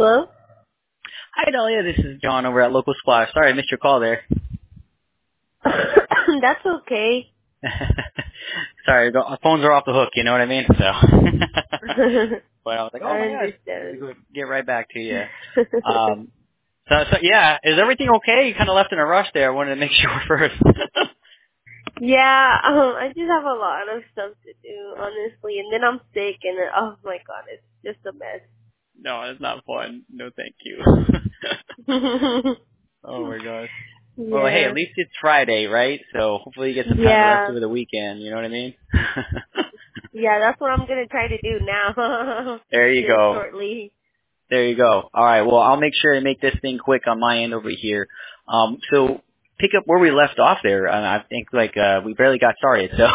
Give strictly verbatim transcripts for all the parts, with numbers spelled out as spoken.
Hello? Hi, Dahlia. This is John over at Local Splash. Sorry, I missed your call there. That's okay. Sorry, the phones are off the hook. You know what I mean? So, but I was like, I oh my gosh, let me understand. go get right back to you. Um, so, so yeah, is everything okay? You kind of left in a rush there. I wanted to make sure first. Yeah, um, I just have a lot of stuff to do, honestly, and then I'm sick, and then, oh my god, it's just a mess. No, it's not fun. No, thank you. Oh my gosh. Well, hey, Yeah. at least it's Friday, right? So hopefully you get some time to rest Yeah. over the weekend. You know what I mean? Yeah, that's what I'm gonna try to do now. There you Here go. shortly. There you go. All right. Well, I'll make sure to make this thing quick on my end over here. Um, so pick up where we left off there. Uh, I think like uh, we barely got started, so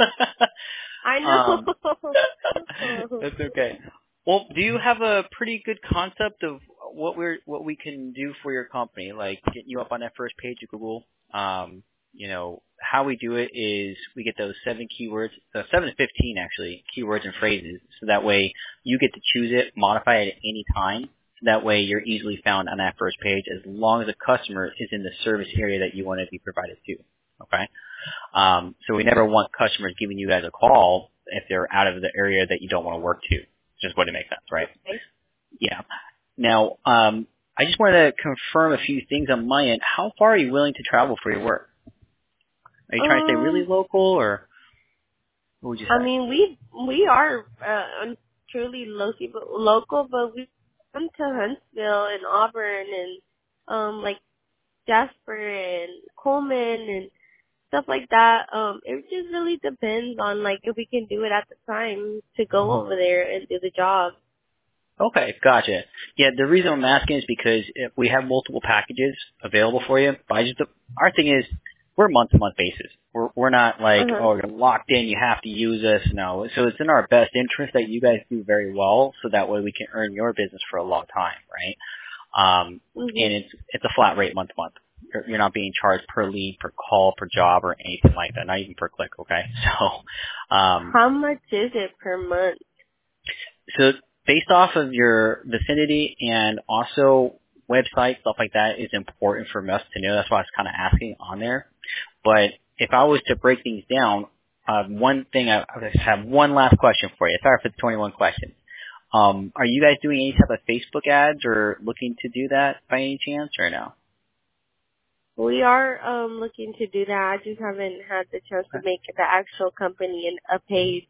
I um, know. that's okay. Well, do you have a pretty good concept of what we're what we can do for your company, like getting you up on that first page of Google? Um, you know, how we do it is we get those seven keywords, uh, seven to fifteen actually keywords and phrases, so that way you get to choose it, modify it at any time. So that way you're easily found on that first page as long as the customer is in the service area that you want to be provided to. Okay. Um, so we never want customers giving you guys a call if they're out of the area that you don't want to work to. Just wouldn't make sense, right? Okay. Yeah. Now, um, I just wanted to confirm a few things on my end. How far are you willing to travel for your work? Are you trying to stay really Um, local, or what would you I say? mean, we we are uh, truly local, but local, but we come to Huntsville and Auburn and um like Jasper and Coleman and stuff like that. Um, it just really depends on like if we can do it at the time to go over there and do the job. Okay, gotcha. Yeah, the reason I'm asking is because if we have multiple packages available for you. But I just, our thing is, we're month-to-month basis. We're we're not Uh like, huh. oh, you're locked in, you have to use us. No, so it's in our best interest that you guys do very well, so that way we can earn your business for a long time, right? Um, and Mhm. it's it's a flat rate month to month. You're you're not being charged per lead, per call, per job, or anything like that. Not even per click. Okay, so um, How much is it per month? so based off of your vicinity and also website stuff like that is important for us to know. That's why I was kind of asking on there. But if I was to break things down, uh, one thing I, I just have one last question for you. Sorry for the twenty-one questions. Um, are you guys doing any type of Facebook ads or looking to do that by any chance or no? We are um looking to do that. I just haven't had the chance to Okay. make the actual company and a page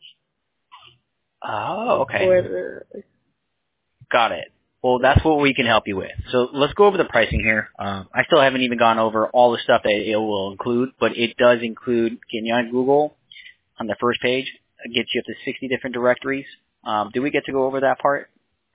Oh, okay. for the. Got it. Well, that's what we can help you with. So let's go over the pricing here. Um, I still haven't even gone over all the stuff that it will include, but it does include getting you on Google on the first page. It gets you up to sixty different directories. Um, do we get to go over that part?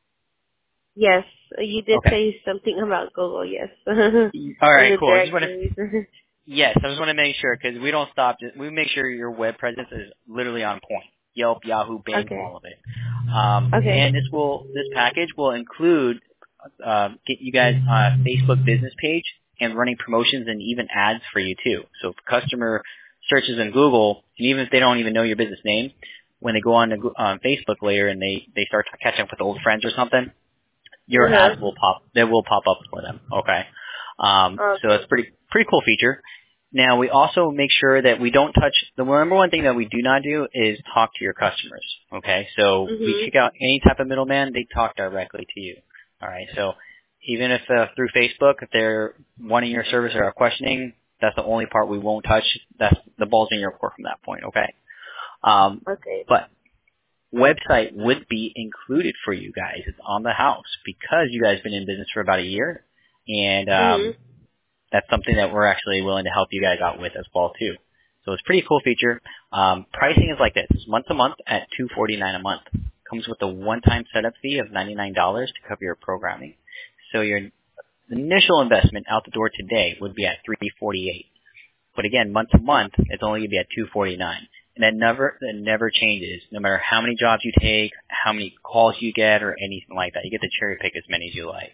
Yes, you did Okay. say something about Google. Yes, All and right, the cool. I just want to directories. Yes, I just want to make sure because we don't stop. Just, we make sure your web presence is literally on point. Yelp, Yahoo, Bing, Okay. all of it. Um, Okay. and this will this package will include uh, get you guys on a Facebook business page and running promotions and even ads for you too. So if a customer searches in Google, and even if they don't even know your business name, when they go on to Goo- on Facebook later and they they start catching up with old friends or something, your Uh huh. ads will pop. They will pop up for them. Okay. Um, so it's Okay. pretty pretty cool feature. Now we also make sure that we don't touch the number one thing that we do not do is talk to your customers. Okay. So we Mhm. kick out any type of middleman. They talk directly to you. All right. So even if uh, through Facebook, if they're wanting your service or are questioning, that's the only part we won't touch. That's the ball's in your court from that point. Okay. Um, Okay. but website would be included for you guys. It's on the house because you guys been in business for about a year, and Mhm. um, that's something that we're actually willing to help you guys out with as well too. So it's a pretty cool feature. Um, pricing is like this: it's month to month at two forty nine a month. Comes with a one time setup fee of ninety nine dollars to cover your programming. So your initial investment out the door today would be at three forty eight. But again, month to month, it's only going to be at two forty nine. And that never that never changes, no matter how many jobs you take, how many calls you get, or anything like that. You get to cherry pick as many as you like.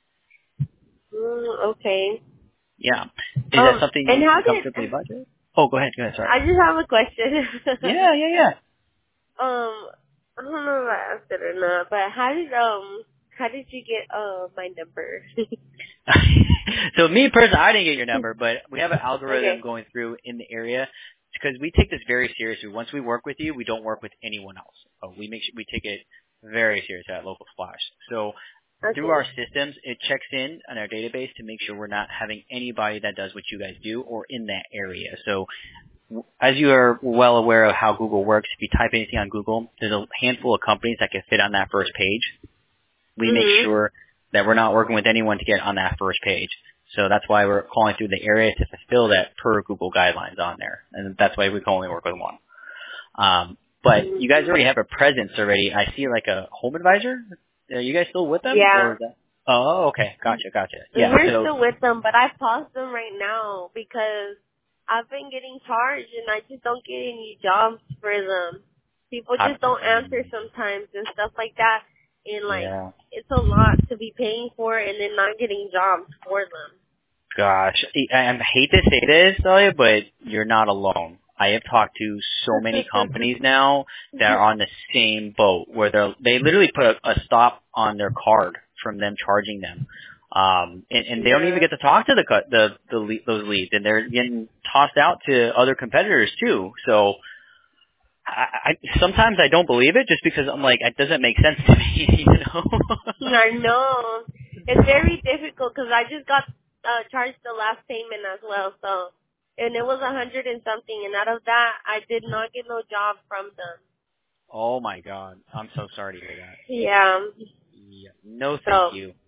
Mm, okay. Yeah. Is that Um, something and you how can did comfortably budget? Oh, go ahead. Go ahead. Sorry. I just have a question? Yeah, yeah, yeah. um, I don't know if I asked it or not, but how did um how did you get uh my number? So me personally, I didn't get your number, but we have an algorithm Okay. going through in the area because we take this very seriously. Once we work with you, we don't work with anyone else. Uh, we make sure we take it very seriously at Local Splash. So through Okay. our systems, it checks in on our database to make sure we're not having anybody that does what you guys do or in that area. So w- as you are well aware of how Google works, if you type anything on Google, there's a handful of companies that can fit on that first page. We make Mhm. sure that we're not working with anyone to get on that first page. So that's why we're calling through the area to fulfill that per Google guidelines on there. And that's why we can only work with one. Um, but you guys already have a presence already. I see like a home advisor. Are you guys still with them? Or Yeah. is that? Oh, okay. Gotcha, gotcha. Yeah, We're so, still with them, but I paused them right now because I've been getting charged and I just don't get any jobs for them. People I, just don't answer sometimes and stuff like that. And like, yeah. it's a lot to be paying for and then not getting jobs for them. Gosh, I, I hate to say this, Celia, but you're not alone. I have talked to so many companies now that are on the same boat where they they literally put a, a stop on their card from them charging them, um, and, and they don't even Yeah. get to talk to the cu- the, the le- those leads, and they're getting tossed out to other competitors too. So I, I sometimes I don't believe it just because I'm like it doesn't make sense to me, you know. I know. It's very difficult because I just got uh, charged the last payment as well. So, and it was a hundred and something, and out of that, I did not get no job from them. Oh my God, I'm so sorry to hear that. Yeah. Yeah. No, thank So. you.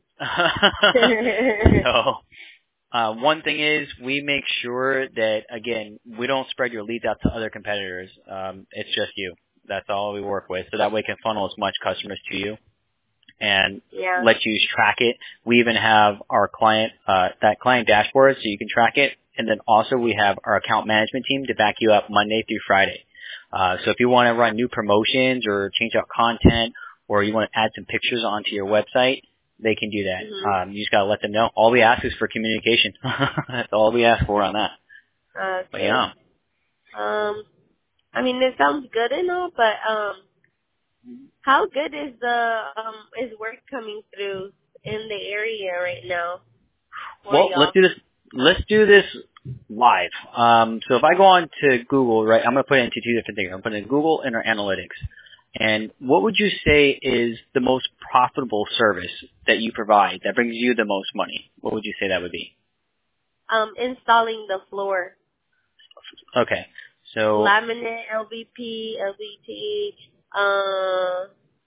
So, uh, one thing is we make sure that, again, we don't spread your leads out to other competitors. Um, it's just you. That's all we work with. So that way we can funnel as much customers to you and Yeah. let you track it. We even have our client, uh, that client dashboard so you can track it. And then also we have our account management team to back you up Monday through Friday. Uh, so if you want to run new promotions or change out content or you want to add some pictures onto your website, they can do that. Mhm. Um, you just gotta let them know. All we ask is for communication. That's all we ask for on that. But Okay. yeah. Um. I mean, it sounds good and all, but um, how good is the um is work coming through in the area right now for Well, let's y'all? do this. Let's do this live. Um, so if I go on to Google, right, I'm gonna put it into two different things. I'm putting in Google and our analytics. And what would you say is the most profitable service that you provide that brings you the most money? What would you say that would be? Um, installing the floor, Okay. So laminate, L V P, L V T, uh,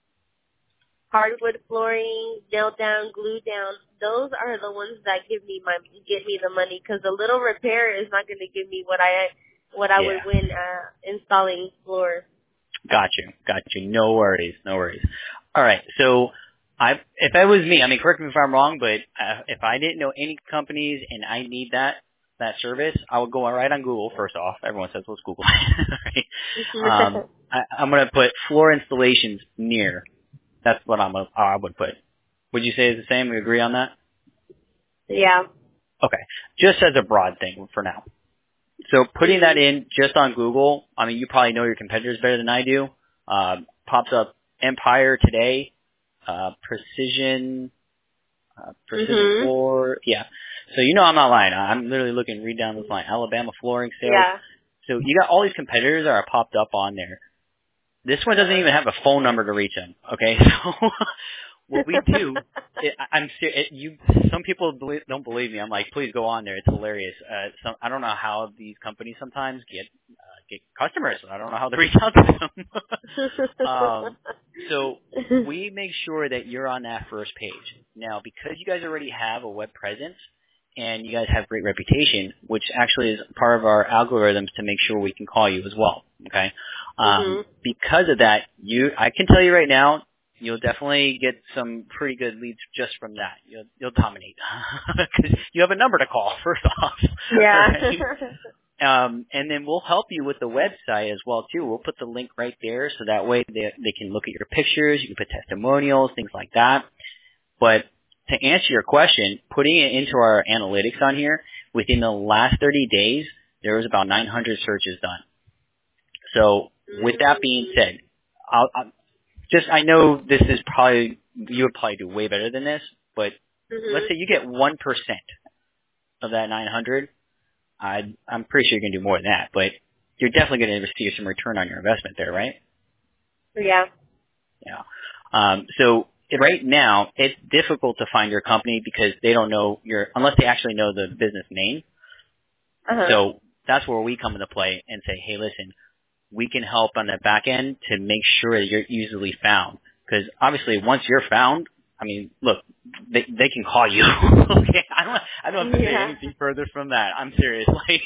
hardwood flooring, nail down, glue down. Those are the ones that give me my get me the money because a little repair is not going to give me what I what I yeah. would win uh, installing floors. Got you. Got you. No worries. No worries. All right. So I, if that was me, I mean, correct me if I'm wrong, but uh, if I didn't know any companies and I need that, that service, I would go right on Google first off. Everyone says, let's Google. Right? Um, I, I'm going to put floor installations near. That's what I'm gonna, I would put. Would you say it's the same? We agree on that? Yeah. Okay. Just as a broad thing for now. So putting that in just on Google, I mean, you probably know your competitors better than I do. Um, pops up Empire Today, uh, Precision, uh, Precision Mhm. Floor. Yeah. So you know I'm not lying. I'm literally looking, read down this line. Alabama Flooring Sales. Yeah. So you got all these competitors that are popped up on there. This one doesn't even have a phone number to reach them. Okay. So what we do, it, I- I'm ser- it, you. Some people believe, don't believe me. I'm like, please go on there. It's hilarious. Uh, some, I don't know how these companies sometimes get uh, get customers. I don't know how they reach out to them. um, so we make sure that you're on that first page. Now, because you guys already have a web presence and you guys have great reputation, which actually is part of our algorithms to make sure we can call you as well. Okay. Um, Mhm. because of that, you, I can tell you right now, you'll definitely get some pretty good leads just from that. You'll you'll dominate because you have a number to call first off. Yeah. Right? Um, and then we'll help you with the website as well too. We'll put the link right there so that way they they can look at your pictures. You can put testimonials, things like that. But to answer your question, putting it into our analytics on here, within the last thirty days, there was about nine hundred searches done. So with that being said, I'll, I'll just I know this is probably you would probably do way better than this, but Mhm. let's say you get one percent of that nine hundred. I, I'm pretty sure you're going to do more than that, but you're definitely going to receive some return on your investment there, right? Yeah. Yeah. Um, so right now, it's difficult to find your company because they don't know your, unless they actually know the business name. Uh-huh. So that's where we come into play and say, hey, listen, we can help on the back end to make sure that you're easily found. Because obviously, once you're found, I mean, look, they they can call you. Okay, I don't I don't have to say Yeah. anything further from that. I'm serious. Like,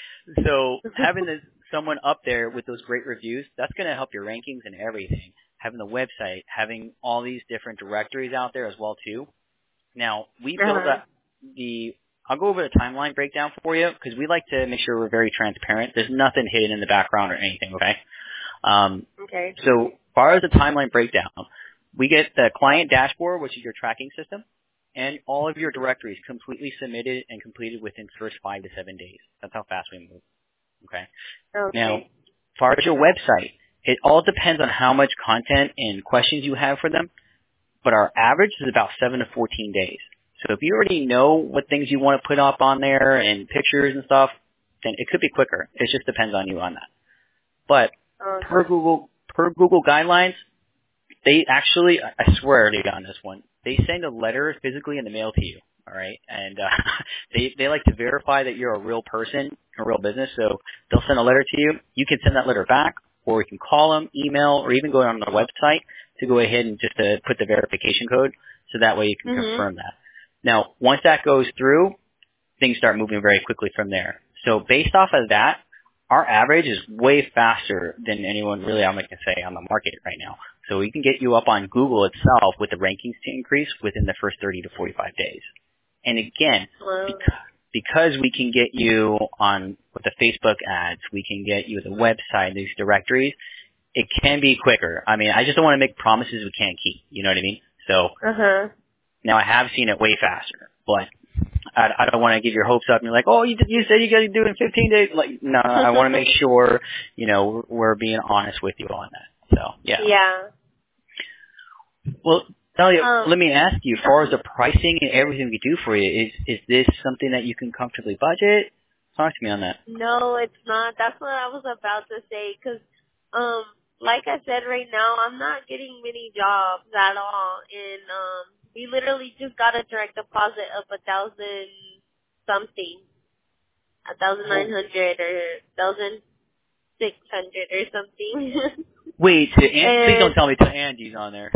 so having this, someone up there with those great reviews, that's going to help your rankings and everything. Having the website, having all these different directories out there as well too. Now we built Uh-huh. up the. I'll go over the timeline breakdown for you because we like to make sure we're very transparent. There's nothing hidden in the background or anything. Okay. Um, Okay. so far as the timeline breakdown, we get the client dashboard, which is your tracking system, and all of your directories completely submitted and completed within the first five to seven days. That's how fast we move. Okay. Now, Okay. as far as your website, it all depends on how much content and questions you have for them, but our average is about seven to fourteen days. So if you already know what things you want to put up on there and pictures and stuff, then it could be quicker. It just depends on you on that. But per Okay. Google per Google guidelines, they actually, I swear to you on this one, they send a letter physically in the mail to you. All right, and uh, they they like to verify that you're a real person, a real business. So they'll send a letter to you. You can send that letter back, or you can call them, email, or even go on their website to go ahead and just uh, put the verification code, so that way you can Mhm. confirm that. Now, once that goes through, things start moving very quickly from there. So based off of that, our average is way faster than anyone really, I'm going to say, on the market right now. So we can get you up on Google itself with the rankings to increase within the first thirty to forty-five days. And again, Well. because, because we can get you on with the Facebook ads, we can get you the website, these directories, it can be quicker. I mean, I just don't want to make promises we can't keep. You know what I mean? So Uh-huh. now I have seen it way faster, but I, I don't want to give your hopes up and you're like, oh, you did, you said you got to do it in fifteen days. Like, no, I want to make sure, you know, we're being honest with you on that. So, yeah. Yeah. Well, Talia, Um. let me ask you, as far as the pricing and everything we do for you, is is this something that you can comfortably budget? Talk to me on that. No, it's not. That's what I was about to say. Cause, um, like I said, right now I'm not getting many jobs at all, and um, we literally just got a direct deposit of a thousand something, a thousand nine hundred or thousand six hundred or something. Wait, to An- please don't and tell me to Andy's on there.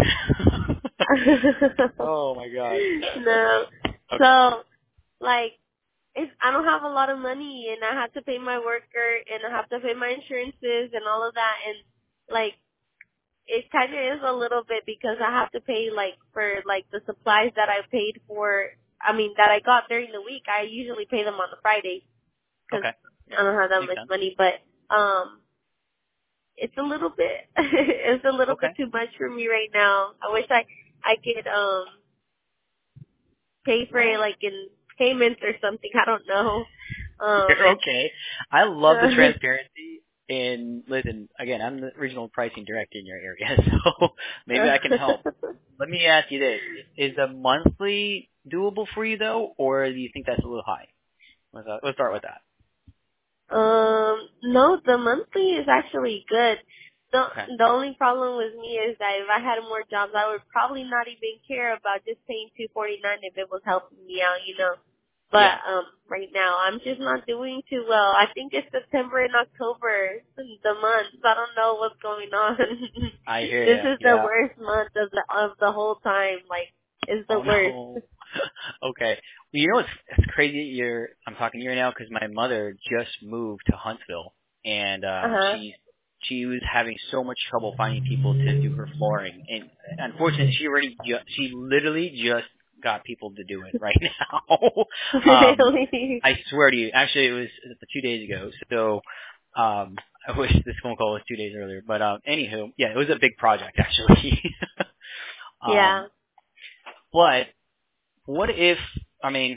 Oh my God. no, Okay. so like. It's, I don't have a lot of money, and I have to pay my worker, and I have to pay my insurances and all of that, and like it kind of is a little bit because I have to pay like for like the supplies that I paid for. I mean that I got during the week. I usually pay them on the Friday because Okay. I don't have that Makes much sense. money, but um, it's a little bit, it's a little Okay. bit too much for me right now. I wish I I could um pay for it like in payments or something. I don't know. Um. You're okay. I love the transparency. And listen, again, I'm the regional pricing director in your area, so maybe I can help. Let me ask you this. Is a monthly doable for you, though, or do you think that's a little high? Let's, uh, let's start with that. um, no, the monthly is actually good. The Okay. the only problem with me is that if I had more jobs, I would probably not even care about just paying two forty nine if it was helping me out, you know. But Yeah. um, right now I'm just not doing too well. I think it's September and October, the months. I don't know what's going on. I hear This you. is the Yeah. worst month of the of the whole time. Like, it's the Oh, worst. no. Okay. Well, you know what's it's crazy? You're, I'm talking to you right now because my mother just moved to Huntsville, and Uh um, huh. she she was having so much trouble finding people to do her flooring, and unfortunately, she already ju- she literally just got people to do it right now. um, Really? I swear to you, actually, it was two days ago. So um, I wish this phone call was two days earlier, but um, anywho, yeah, it was a big project actually. Yeah. um, but what if, I mean,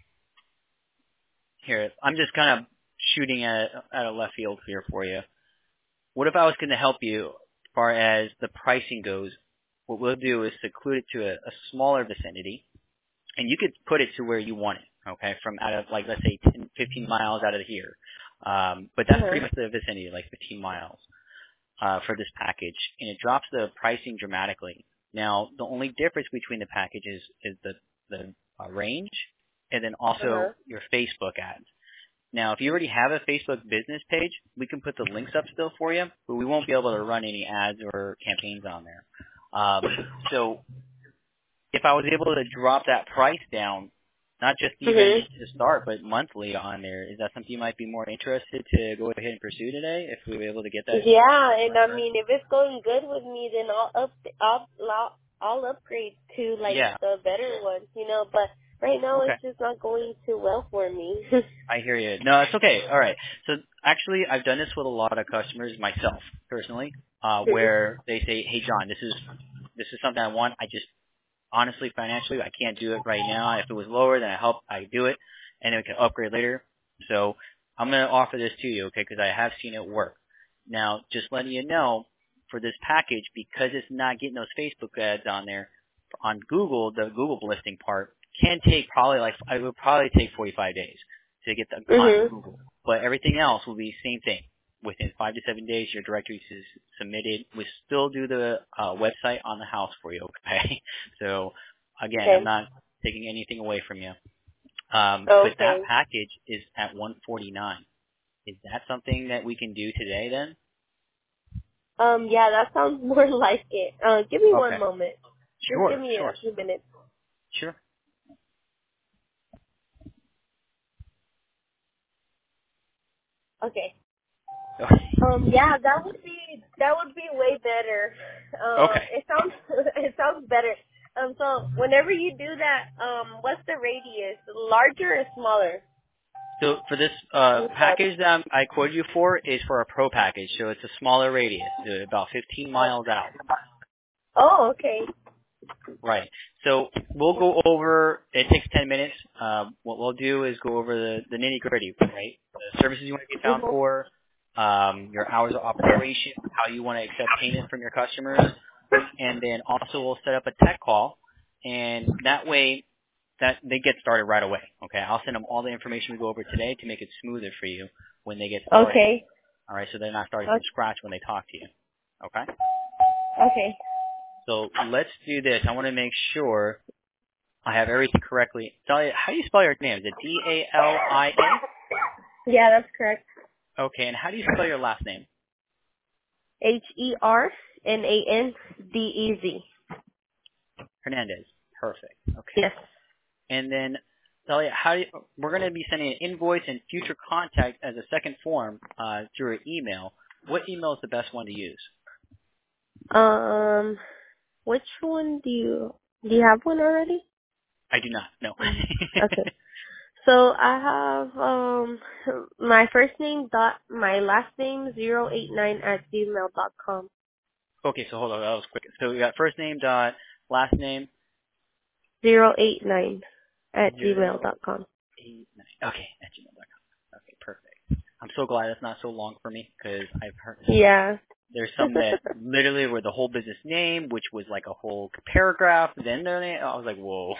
here, I'm just kind of shooting at, at a left field here for you. What if I was going to help you as far as the pricing goes? what we'll do is seclude it to a, a smaller vicinity, and you could put it to where you want it, okay, from out of, like, let's say ten, fifteen miles out of here. Um, but that's Uh-huh. pretty much the vicinity, like fifteen miles uh, for this package, and it drops the pricing dramatically. Now, the only difference between the packages is the, the uh, range and then also Uh-huh. your Facebook ads. Now, if you already have a Facebook business page, we can put the links up still for you, but we won't be able to run any ads or campaigns on there. Um, so if I was able to drop that price down, not just even Mhm. to start, but monthly on there, is that something you might be more interested to go ahead and pursue today if we were able to get that? Yeah, and I mean, if it's going good with me, then I'll up, I'll, I'll, I'll upgrade to like Yeah. the better ones, you know. But right now, Okay. it's just not going too well for me. I hear you. No, it's okay. All right. So actually, I've done this with a lot of customers myself, personally, uh, where they say, "Hey, John, this is this is something I want. I just honestly, financially, I can't do it right now. If it was lower, then I help I do it, and then we can upgrade later." So I'm going to offer this to you, okay? Because I have seen it work. Now, just letting you know, for this package, because it's not getting those Facebook ads on there, on Google, the Google listing part can take probably like, it would probably take forty-five days to get the on mhm. Google. But everything else will be same thing. Within five to seven days, your directory is submitted. We still do the uh, website on the house for you, okay? So, again, I'm Okay. not taking anything away from you. Um, but that Okay. package is at one forty-nine. Is that something that we can do today then? Um. Yeah, that sounds more like it. Uh, give me one Okay. moment. Just give Sure, me a sure, few minutes. sure. Okay. Okay. Um. Yeah, that would be that would be way better. Um. Okay. It sounds it sounds better. Um. So whenever you do that, um, what's the radius? Larger or smaller? So for this uh, You said. package that I'm, I quoted you for is for a pro package, so it's a smaller radius, uh, about fifteen miles out. Oh, okay. Right. So we'll go over. It takes ten minutes. Um, what we'll do is go over the, the nitty gritty, right? The services you want to be found Mhm. for, um, your hours of operation, how you want to accept payment from your customers, and then also we'll set up a tech call, and that way that they get started right away. Okay, I'll send them all the information we go over today to make it smoother for you when they get started. Okay. All right, so they're not starting from Okay. scratch when they talk to you. Okay, Okay. so let's do this. I want to make sure I have everything correctly. Dahlia, how do you spell your name? Is it D A L I A? Yeah, that's correct. Okay, and how do you spell your last name? H E R N A N D E Z. Hernandez. Perfect. Okay. Yes. And then, Dahlia, how do you, we're going to be sending an invoice and future contact as a second form uh, through an email. What email is the best one to use? Um, which one do you do you have one already? I do not. No. Mm. Okay. So I have um my first name dot my last name zero eight nine at gmail dot com. Okay, so hold on. That was quick. So we got first name dot last name Zero eight nine at gmail zero dot com. eight nine. Okay, at gmail dot com. Okay, perfect. I'm so glad it's not so long for me because I've heard Yeah. there's some that literally were the whole business name, which was like a whole paragraph. Then their name. I was like, whoa.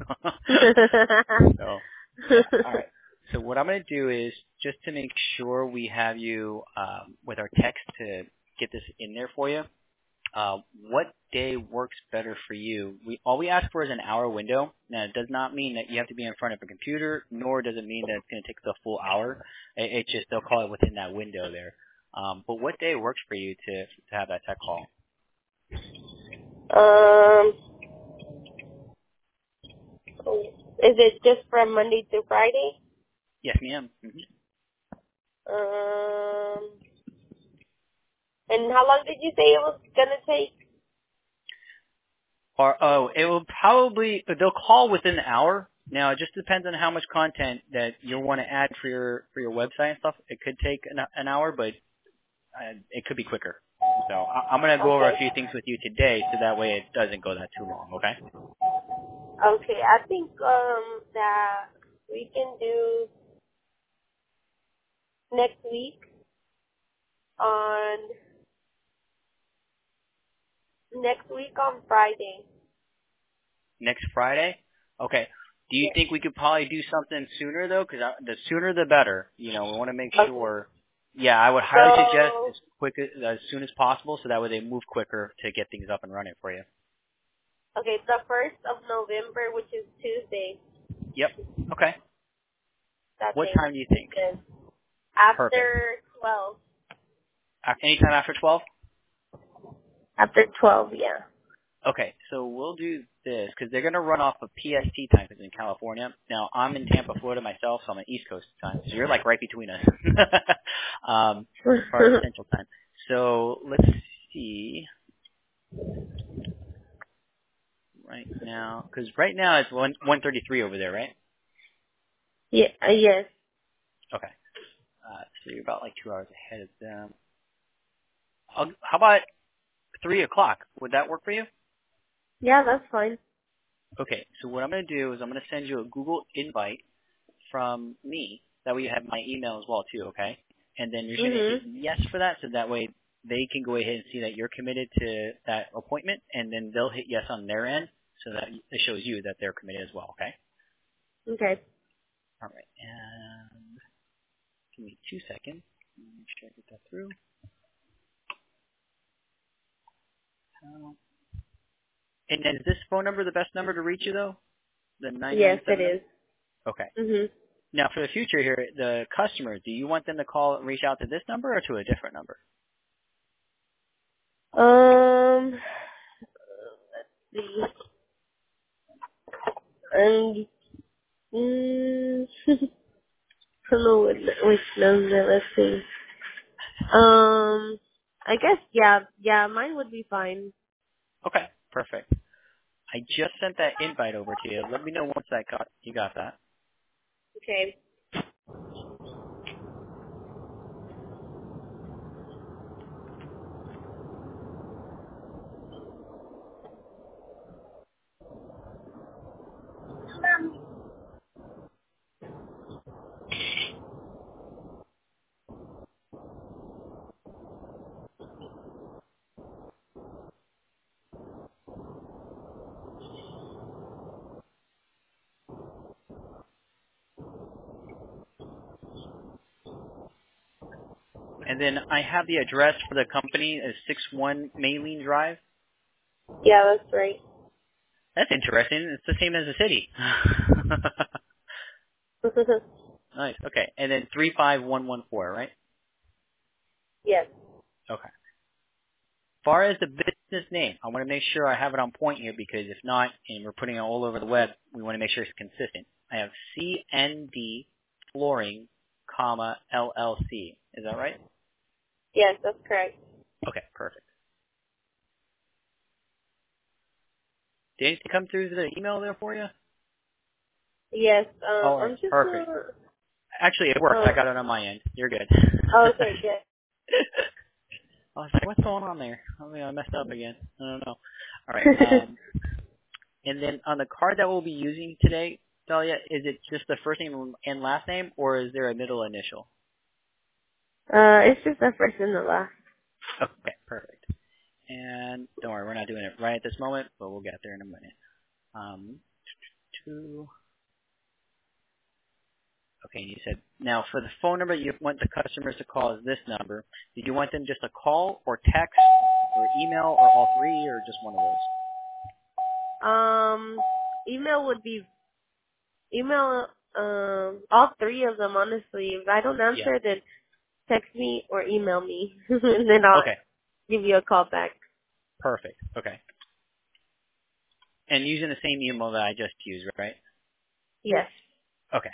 So yeah. All right. So what I'm going to do is just to make sure we have you um, with our text to get this in there for you. Uh, what day works better for you? We all we ask for is an hour window. Now, it does not mean that you have to be in front of a computer, nor does it mean that it's going to take the full hour. It, it just they'll call it within that window there. Um, but what day works for you to to have that tech call? um, is it just from Monday through Friday? Yes, ma'am. Mm-hmm. Um, and how long did you say it was gonna take? Or oh, it will probably they'll call within an hour. Now it just depends on how much content that you'll want to add for your for your website and stuff. It could take an, an hour, but uh, it could be quicker. So I, I'm going to go over Okay. a few things with you today, so that way it doesn't go that too long. Okay? Okay, I think um that we can do next week on Next week on Friday. Next Friday? Okay. Do you Yes. think we could probably do something sooner though? Because the sooner the better. You know, we want to make Okay. sure. Yeah, I would highly suggest So, as quick as, as soon as possible, so that way they move quicker to get things up and running for you. okay, the first of November, which is Tuesday. Yep. Okay. That What day. time do you think? Good. Perfect. After twelve. A- Anytime after twelve? After twelve, yeah. Okay, so we'll do this because they're going to run off of P S T time because in California. Now, I'm in Tampa, Florida myself, so I'm on East Coast time. So you're like right between us um, as far as Central time. So let's see right now because right now it's one one thirty three over there, right? yeah. Uh, yes. Okay, uh, so you're about like two hours ahead of them. I'll, how about three o'clock? Would that work for you? Yeah, that's fine. Okay, so what I'm going to do is I'm going to send you a Google invite from me. That way you have my email as well too, okay? And then you're going to hit Mhm. yes for that, so that way they can go ahead and see that you're committed to that appointment, and then they'll hit yes on their end, so that it shows you that they're committed as well, okay? Okay. All right, and give me two seconds. Let me make sure I get that through. Um, And then is this phone number the best number to reach you though? The nine nine Yes, it seven zero? is. Okay. Mhm. Now for the future here, the customer, do you want them to call and reach out to this number or to a different number? Um. Let's see. Um. Mm, I don't know what, which number. Let's see. Um. I guess yeah. Yeah, mine would be fine. Okay, perfect. I just sent that invite over to you. Let me know once that got you got that. Okay. And then I have the address for the company as six one Maylene Drive. Yeah, that's right. That's interesting. It's the same as the city. Nice. Okay. And then three five one one four, right? Yes. Okay. As far as the business name, I want to make sure I have it on point here because if not, and we're putting it all over the web, we want to make sure it's consistent. I have C N D Flooring, comma L L C. Is that right? Yes, that's correct. Okay, perfect. Did anything come through the email there for you? Yes. Um. All right, I'm just perfect. gonna. Actually, it worked. I Oh. got it on my end. You're good. Okay. Good. I was like, what's going on there? I mean, I messed up again. I don't know. All right. Um, and then on the card that we'll be using today, Dahlia, is it just the first name and last name, or is there a middle initial? uh, it's just the first and the last. Okay, perfect. And don't worry, we're not doing it right at this moment, but we'll get there in a minute. Um, two. Okay, you said now for the phone number you want the customers to call is this number. Did you want them just a call or text or email or all three or just one of those? Um. Email would be email. Um. All three of them, honestly. If I don't Yeah. answer, then text me or email me, and then I'll Okay, give you a call back. perfect. Okay. And using the same email that I just used, right? Yes. Okay.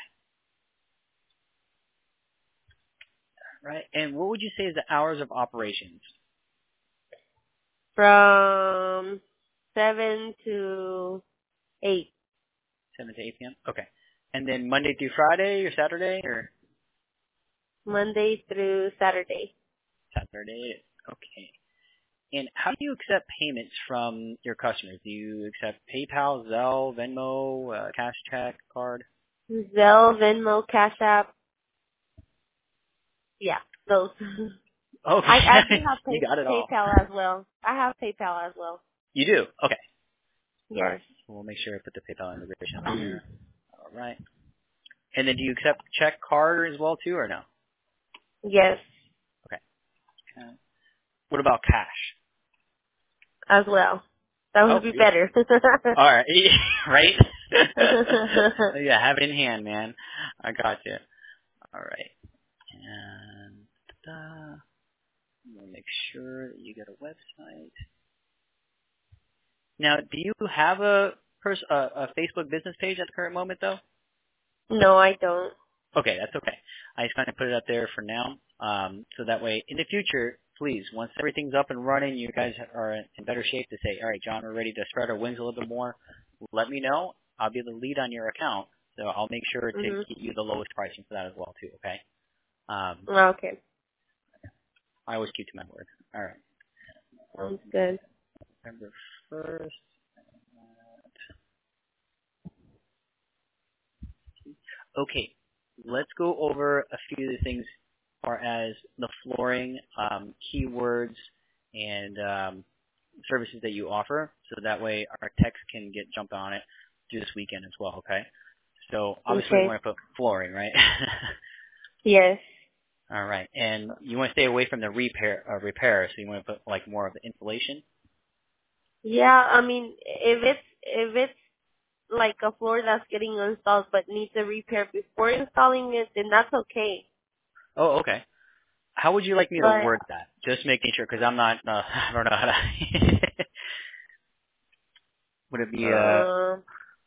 Right. And what would you say is the hours of operations? From seven to eight. seven to eight p.m.? Okay. And then Monday through Friday or Saturday or Monday through Saturday. Saturday? Okay. And how do you accept payments from your customers? Do you accept PayPal, Zelle, Venmo, uh, cash check, card? Zelle, Venmo, Cash App. Yeah, those. Okay. I I do have You pay, got it all. PayPal as well. I have PayPal as well. You do? Okay. All right. Yes. We'll make sure I put the PayPal integration on here. All right. And then do you accept check, card as well too, or no? Yes. Okay. Okay. What about cash? As well. That Oh, would be beautiful. better. All right. Right? Yeah, have it in hand, man. I got you. All right. And uh, we'll make sure that you get a website. Now, do you have a, pers- a, a Facebook business page at the current moment, though? No, I don't. Okay, that's okay. I just kind of put it up there for now. Um, so that way, in the future, please, once everything's up and running, you guys are in better shape to say, all right, John, we're ready to spread our wings a little bit more. Let me know. I'll be the lead on your account, so I'll make sure to Mhm. get you the lowest pricing for that as well, too, okay? Um, Okay. I always keep to my word. All right. Sounds good. November first. Okay, let's go over a few of the things as far as the flooring, um, keywords, and um, services that you offer, so that way our techs can get jump on it through this weekend as well, okay? So obviously we Okay. want to put flooring, right? Yes. All right, and you want to stay away from the repair, uh, repair, so you want to put like more of the insulation? Yeah, I mean, if it's if it's like a floor that's getting installed but needs a repair before installing it, then that's okay. Oh, okay. How would you like me to But word that? Just making sure, because I'm not, uh, I don't know how to. Would it be uh? um,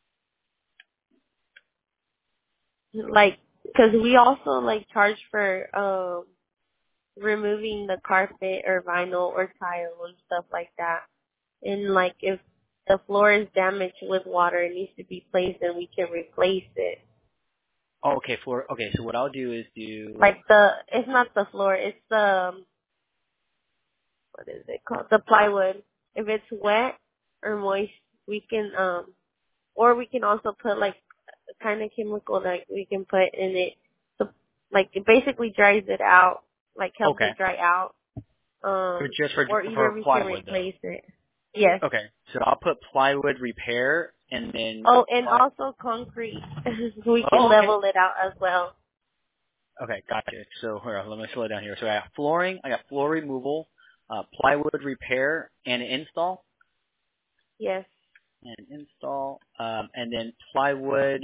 like, because we also like charge for um removing the carpet or vinyl or tile and stuff like that. And like if the floor is damaged with water, it needs to be placed and we can replace it. Oh, okay, floor. Okay, so what I'll do is do. Like the, it's not the floor, it's the, um, what is it called? The plywood. If it's wet or moist, we can, um, or we can also put like a kind of chemical that we can put in it. So, like it basically dries it out, like helps Okay, it dry out. but Um, just for or for either we can plywood though. replace it. Yes. Okay, so I'll put plywood repair and then Oh, and ply. also concrete. We can Oh, okay. level it out as well. Okay, gotcha. So here, let me slow down here. So I got flooring, I got floor removal, uh, plywood repair and install, Yes. and install, um, and then plywood.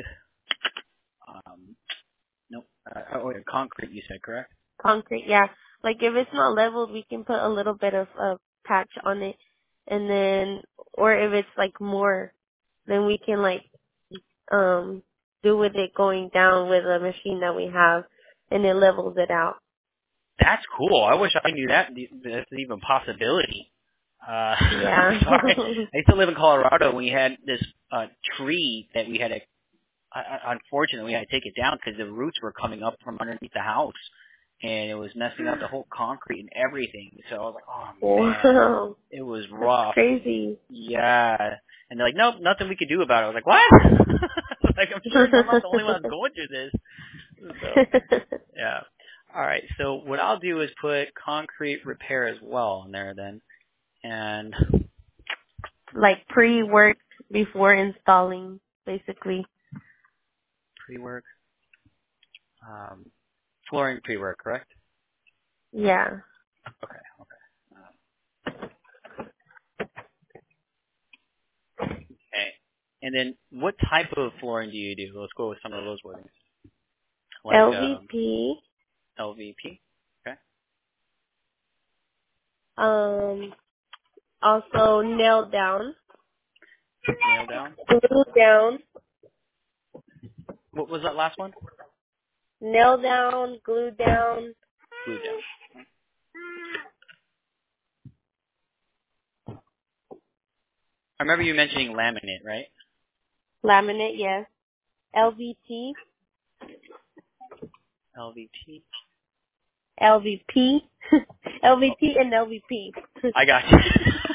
Um, nope. Uh, oh, yeah, concrete. You said correct? Concrete, yeah. Like if it's not leveled, we can put a little bit of a patch on it. And then, or if it's like more, then we can like, um, do with it going down with a machine that we have and it levels it out. That's cool. I wish I knew that. That's even a possibility. Uh, Yeah. sorry. I used to live in Colorado. We had this uh, tree that we had to, uh, unfortunately, we had to take it down because the roots were coming up from underneath the house, and it was messing up the whole concrete and everything. So I was like, oh man, Wow. it was That's rough. crazy. Yeah. And they're like, nope, nothing we could do about it. I was like, what? Like, I'm sure I'm not the only one that's going through this. So, yeah. All right. So what I'll do is put concrete repair as well in there then, and Like pre-work before installing, basically. pre-work, um, flooring pre-work, correct? Yeah. Okay. Okay. Um, okay. And then what type of flooring do you do? Let's go with some of those wordings. Like um, L V P, L V P. Okay. um, also nail down, Nail down. glue down, What was that last one? nail down, glue down, Glue down. I remember you mentioning laminate, right? laminate, yes. L V T, L V T. L V P, L V T and L V P. I got you.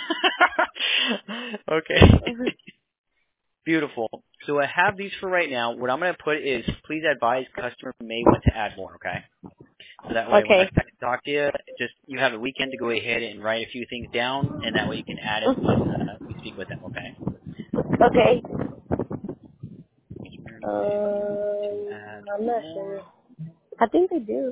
Okay. Beautiful. So I have these for right now. What I'm going to put is, please advise customer may want to add more, okay? So that way, when I Okay. talk to you, just you have a weekend to go ahead and write a few things down, and that way you can add it when uh, we speak with them. Okay. Okay. To Um, add I'm not sure. more. I think they do.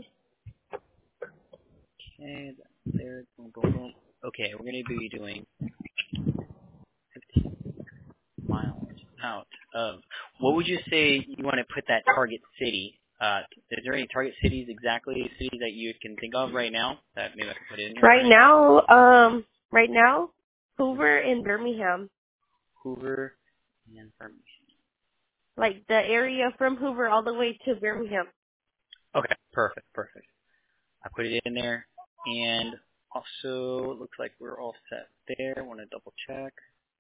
Okay. That's there. Boom, boom, boom. Okay, we're going to be doing fifteen miles out of. What would you say you want to put that target city? Uh, is there any target cities exactly, cities that you can think of right now that maybe I can put in here for Right you? now, um, right now, Hoover and Birmingham. Hoover and Birmingham. Like the area from Hoover all the way to Birmingham. Okay, perfect, perfect. I put it in there, and also it looks like we're all set there. Want to double check?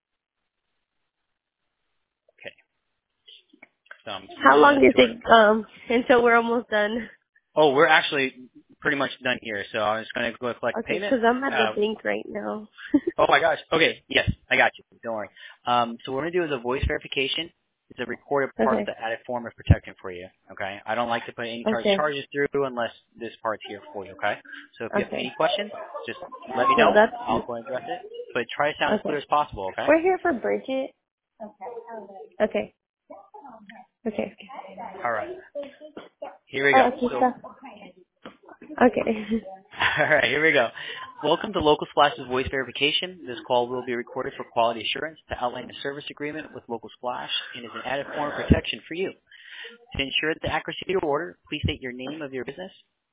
Okay, so I'm How long just is doing. it um until we're almost done? Oh, we're actually pretty much done here. So I'm just going to go collect Okay, payment. 'cause I'm at the Uh, bank right now. oh my gosh. Okay, yes, I got you. Don't worry. Um, so what we're going to do is a voice verification. It's a recorded part of Okay. the added form of protection for you. Okay. I don't like to put any charge Okay. charges through unless this part's here for you. Okay. So if you have Okay. any questions, just let me No, know. that's I'll go and address it. But try to sound as clear okay. as possible. Okay. We're here for Bridget. Okay. Okay. All right. Here we Oh, go. aquí So, está. Okay. all right, here we go. Welcome to Local Splash's voice verification. This call will be recorded for quality assurance to outline the service agreement with Local Splash and is an added form of protection for you. To ensure the accuracy of your order, please state your name of your business.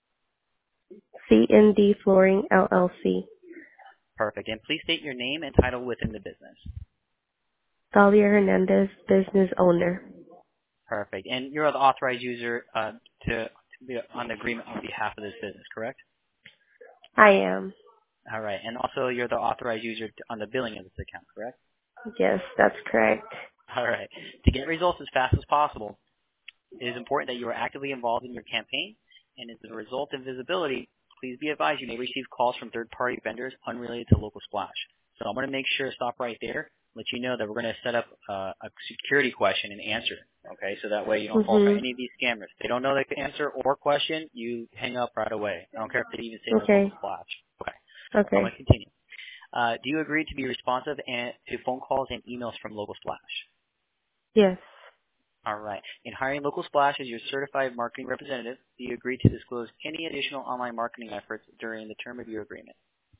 C N D Flooring L L C. Perfect. And please state your name and title within the business. Thalia Hernandez, business owner. Perfect. And you're the authorized user uh, to, to be on the agreement on behalf of this business, correct? I am. All right. And also you're the authorized user to, on the billing of this account, correct? Yes, that's correct. All right. To get results as fast as possible, it is important that you are actively involved in your campaign, and as a result of visibility, please be advised you may receive calls from third-party vendors unrelated to Local Splash. So I'm going to make sure to stop right there, let you know that we're going to set up uh, a security question and answer, okay, so that way you don't fall for Mhm. any of these scammers. If they don't know the answer or question, you hang up right away. I don't care if they even say they're Local Okay. Splash. Okay, so I'm going Okay. to continue. Uh, do you agree to be responsive and, to phone calls and emails from Local Splash? Yes. All right. In hiring Local Splash as your certified marketing representative, do you agree to disclose any additional online marketing efforts during the term of your agreement?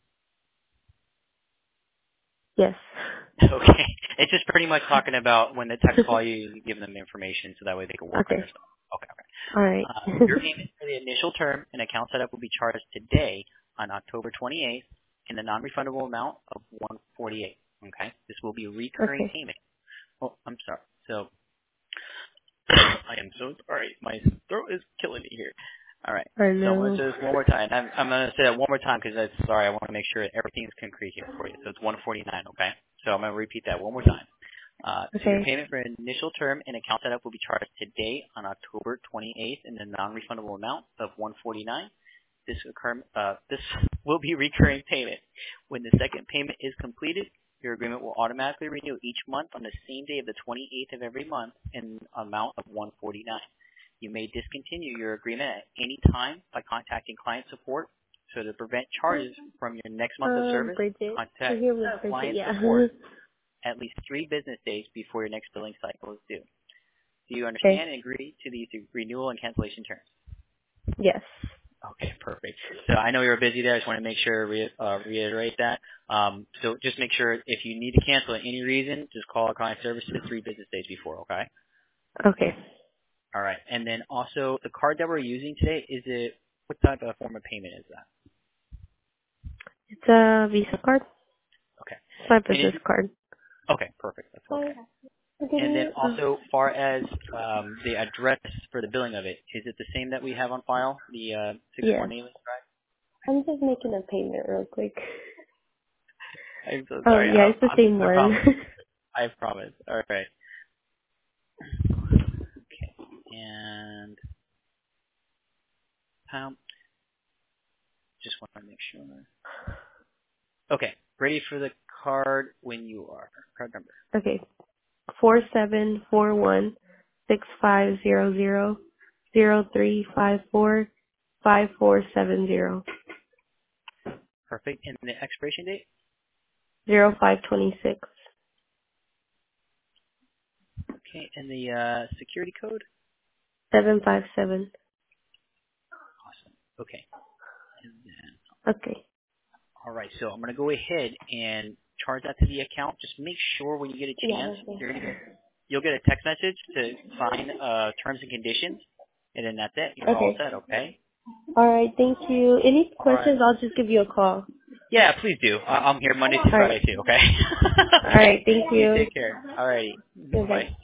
Yes. Okay. It's just pretty much talking about when the techs call you, you give them information so that way they can work on your Okay. stuff. Okay. Okay. All right. Uh, your payment for the initial term and account setup will be charged today on October twenty-eighth in the non-refundable amount of one hundred forty-eight dollars. Okay. This will be a recurring Okay. payment. Oh, I'm sorry. So I am so sorry. My throat is killing me here. All right. I So I'm going to know. say this one more time. I'm, I'm going to say that one more time because that's sorry. I want to make sure everything's concrete here for you. So it's one forty-nine. Okay. So I'm going to repeat that one more time. Uh, so your Okay. payment for initial term and account setup will be charged today on October twenty-eighth in the non-refundable amount of one forty-nine. This occur, uh, this will be recurring payment. When the second payment is completed, your agreement will automatically renew each month on the same day of the twenty-eighth of every month in an amount of one forty-nine. You may discontinue your agreement at any time by contacting client support. So to prevent charges from your next month of Um, service, Bridget. We're contact here with Bridget. client Yeah. support at least three business days before your next billing cycle is due. Do you Okay. understand and agree to these renewal and cancellation terms? Yes. Okay, perfect. So I know you're busy there. I just want to make sure re- uh, reiterate that. Um, so just make sure if you need to cancel at any reason, just call our client services three business days before, okay? Okay. All right. And then also the card that we're using today, is it, what type of form of payment is that? It's a Visa card. Okay. It's my And is, business card. okay, perfect. That's Oh, okay. give And then me. Uh, also, far as um, the address for the billing of it, is it the same that we have on file, the uh, yes. sixty-four Nayland Drive? I'm just making a payment real quick. I'm so Um, sorry. yeah, I, it's the I, same I one. promise. I promise. All right. Okay. And um, just want to make sure. Okay. Ready for the card when you are. Card number. Okay. Four seven four one six five zero zero zero three five four five four seven zero. Perfect. And the expiration date? Zero five twenty six. Okay. And the uh, security code? Seven five seven. Awesome. Okay. And then, Okay. all right. So I'm going to go ahead and charge that to the account. Just make sure when you get a Yeah, chance, that's you're it. gonna, you'll get a text message to sign uh, terms and conditions, and then that's it. You're all Okay. set. Okay. All right. Thank you. Any All right. questions? I'll just give you a call. Yeah, please do. I- I'm here Monday All through right. Friday too. Okay. All right. Thank You you. take care. All righty. Bye Goodbye. bye.